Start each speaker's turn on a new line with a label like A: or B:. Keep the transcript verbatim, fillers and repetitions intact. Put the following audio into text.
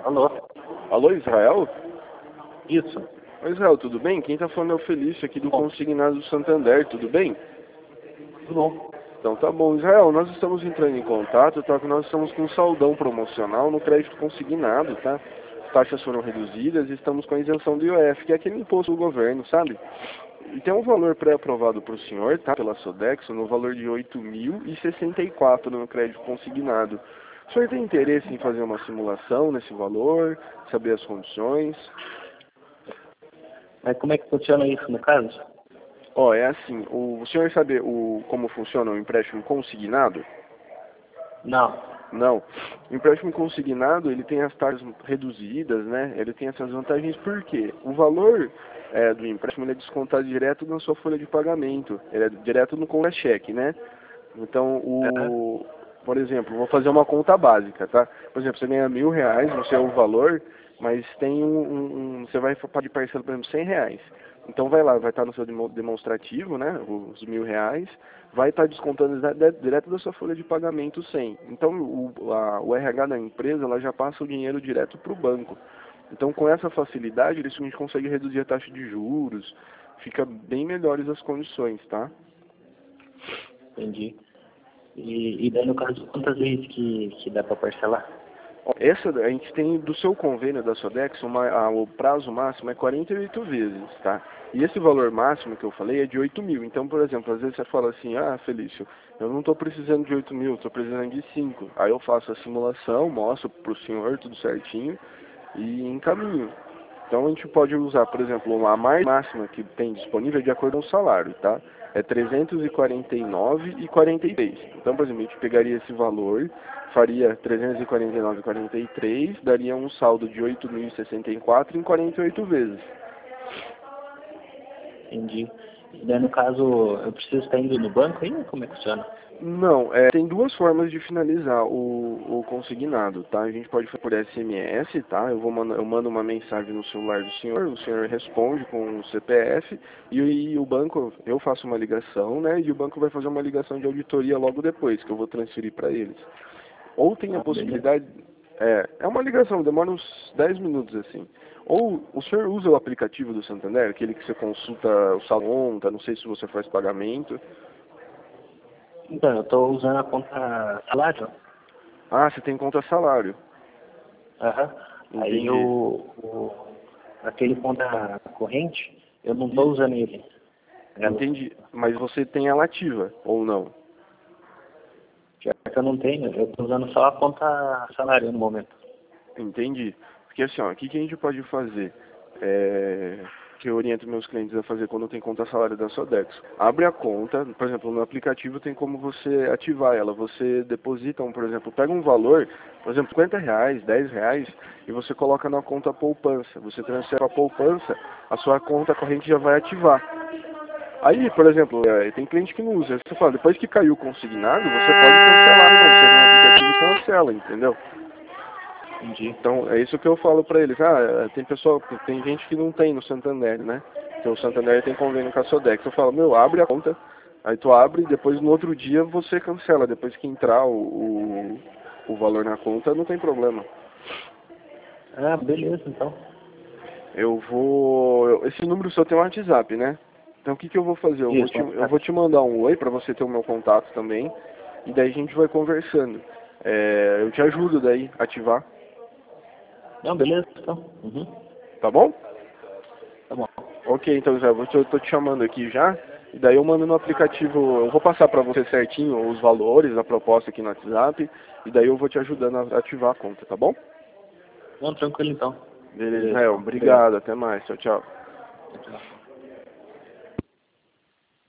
A: Alô?
B: Alô, Israel?
A: Isso.
B: Oi, Israel, tudo bem? Quem tá falando é o Felício aqui do
A: Bom.
B: Consignado do Santander, tudo bem?
A: Tudo bom.
B: Então tá bom, Israel, nós estamos entrando em contato, tá? Que nós estamos com um saldão promocional no crédito consignado, tá? As taxas foram reduzidas e estamos com a isenção do I O F, que é aquele imposto do governo, sabe? E tem um valor pré-aprovado para o senhor, tá? Pela Sodexo, no valor de oito mil e sessenta e quatro no crédito consignado. O senhor tem interesse em fazer uma simulação nesse valor, saber as condições?
A: Mas como é que funciona isso no caso?
B: Ó, é assim, o, o senhor sabe o, como funciona o empréstimo consignado?
A: Não.
B: Não. O empréstimo consignado, ele tem as taxas reduzidas, né? Ele tem essas vantagens porque o valor é, do empréstimo ele é descontado direto na sua folha de pagamento. Ele é direto no contra-cheque, né? Então, o, por exemplo, vou fazer uma conta básica, tá? Por exemplo, você ganha mil reais, não sei o valor, mas tem um, um, um você vai pagar de parcela, por exemplo, cem reais. Então vai lá, vai estar no seu demonstrativo, né, os mil reais, vai estar descontando direto da sua folha de pagamento cem. Então o, a, o R H da empresa, ela já passa o dinheiro direto para o banco. Então com essa facilidade, a gente consegue reduzir a taxa de juros, fica bem melhores as condições, tá?
A: Entendi. E, e daí no caso, quantas vezes que, que dá para parcelar?
B: Essa, a gente tem do seu convênio da Sodexo, uma, a, o prazo máximo é quarenta e oito vezes, tá? E esse valor máximo que eu falei é de oito mil. Então, por exemplo, às vezes você fala assim, ah, Felício, eu não estou precisando de oito mil, estou precisando de cinco. Aí eu faço a simulação, mostro para o senhor tudo certinho e encaminho. Então a gente pode usar, por exemplo, a mais máxima que tem disponível de acordo com o salário, tá? É trezentos e quarenta e nove reais e quarenta e três centavos. Então, por exemplo, a gente pegaria esse valor, faria trezentos e quarenta e nove reais e quarenta e três centavos, daria um saldo de oito mil e sessenta e quatro em quarenta e oito vezes.
A: Entendi. E daí no caso, eu preciso estar indo no banco ainda? Como é que funciona?
B: Não, é, tem duas formas de finalizar o, o consignado, tá? A gente pode fazer por S M S, tá? Eu, vou mando, eu mando uma mensagem no celular do senhor, o senhor responde com o C P F e, e o banco, eu faço uma ligação, né? E o banco vai fazer uma ligação de auditoria logo depois, que eu vou transferir para eles. Ou tem a
A: Ah,
B: possibilidade, é, é uma ligação, demora uns dez minutos assim. Ou o senhor usa o aplicativo do Santander, aquele que você consulta o salão, tá? Não sei se você faz pagamento.
A: Então, eu estou usando a conta salário.
B: Ah, você tem conta salário.
A: Aham. Aí
B: Entendi.
A: o, o aquele conta corrente, eu não estou
B: E,
A: usando ele. Ela,
B: entendi. Mas você tem ela ativa, ou não?
A: já que eu não tenho, eu estou usando só a conta salário no momento.
B: Entendi. Porque assim, ó, o que, que a gente pode fazer? É, que eu oriento meus clientes a fazer quando tem conta salário da Sodexo. Abre a conta, por exemplo, no aplicativo tem como você ativar ela. Você deposita, um, por exemplo, pega um valor, por exemplo, cinquenta reais, dez reais, e você coloca na conta poupança. Você transfere a poupança, a sua conta corrente já vai ativar. Aí, por exemplo, é, tem cliente que não usa. Você fala, depois que caiu o consignado, você pode cancelar. Não, você tem um aplicativo e cancela, entendeu?
A: Entendi.
B: Então, é isso que eu falo pra eles. Ah, tem pessoal, tem gente que não tem no Santander, né? Então o Santander tem convênio com a Sodexo. Eu falo, meu, abre a conta, aí tu abre e depois no outro dia você cancela. Depois que entrar o, o, o valor na conta, não tem problema.
A: Ah, beleza, então.
B: Eu vou... eu- esse número só tem um WhatsApp, né? Então o que que eu vou fazer? Eu vou
A: Isso,
B: te, eu vou te mandar um oi pra você ter o meu contato também. E daí a gente vai conversando. É, eu te ajudo daí a ativar,
A: não, beleza, então. Uhum.
B: tá bom?
A: Tá bom.
B: Ok, então Zé, eu tô, eu tô te chamando aqui já, e daí eu mando no aplicativo, eu vou passar para você certinho os valores, a proposta aqui no WhatsApp, e daí eu vou te ajudando a ativar a conta, tá bom?
A: Não, tranquilo então.
B: Beleza,
A: Beleza,
B: Israel,
A: então. Obrigado.
B: obrigado, até mais, tchau, tchau.
A: Tchau.